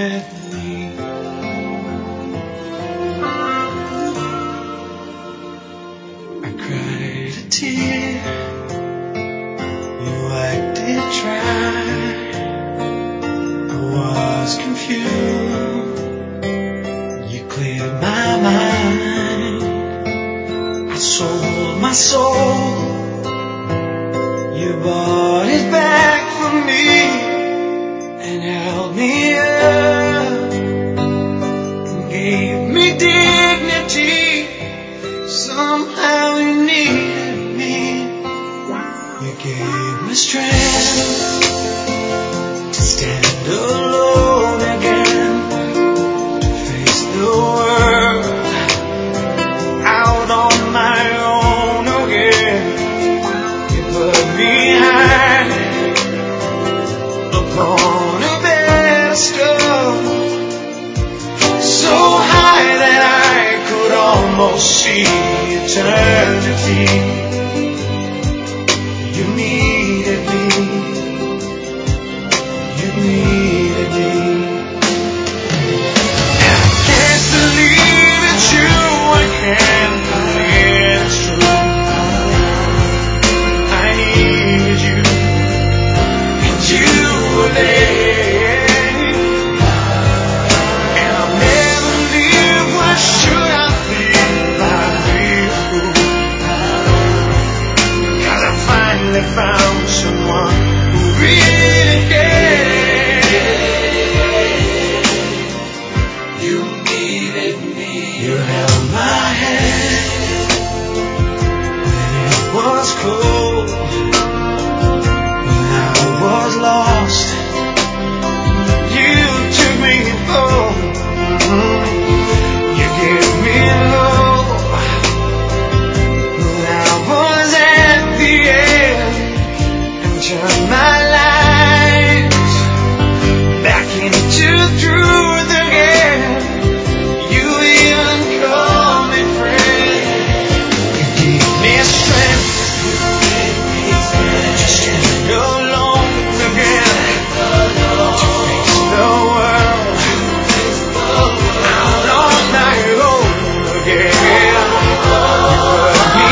needed me. I cried a tear, you wiped it dry. I was confused, you cleared my mind. I sold my soul, you bought it back for me and held me up and gave me dignity. Somehow you needed me. You gave me strength to stand alone again, to face the world out on my own again. You put me high upon a pedestal, so high that I could almost see eternity. You needed me. You needed me. And I can't believe it's you. I can't believe it's true. I needed you, and you were there. And I'll never live. Why should I live like this? 'Cause I finally found someone who really cared. You needed me. You held my hand when it was cold, when I was lost. You took me home. You gave me love when I was at the end, and turned my life back into truth again. You even called me friend. You gave me strength to stand alone again, to face the world out on my own again. You put me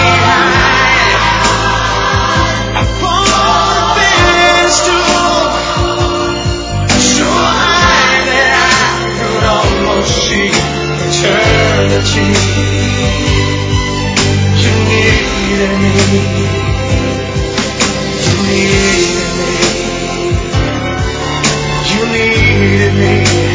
high upon a pedestal, so high that I could almost see eternity. You needed me. You needed me. You needed me.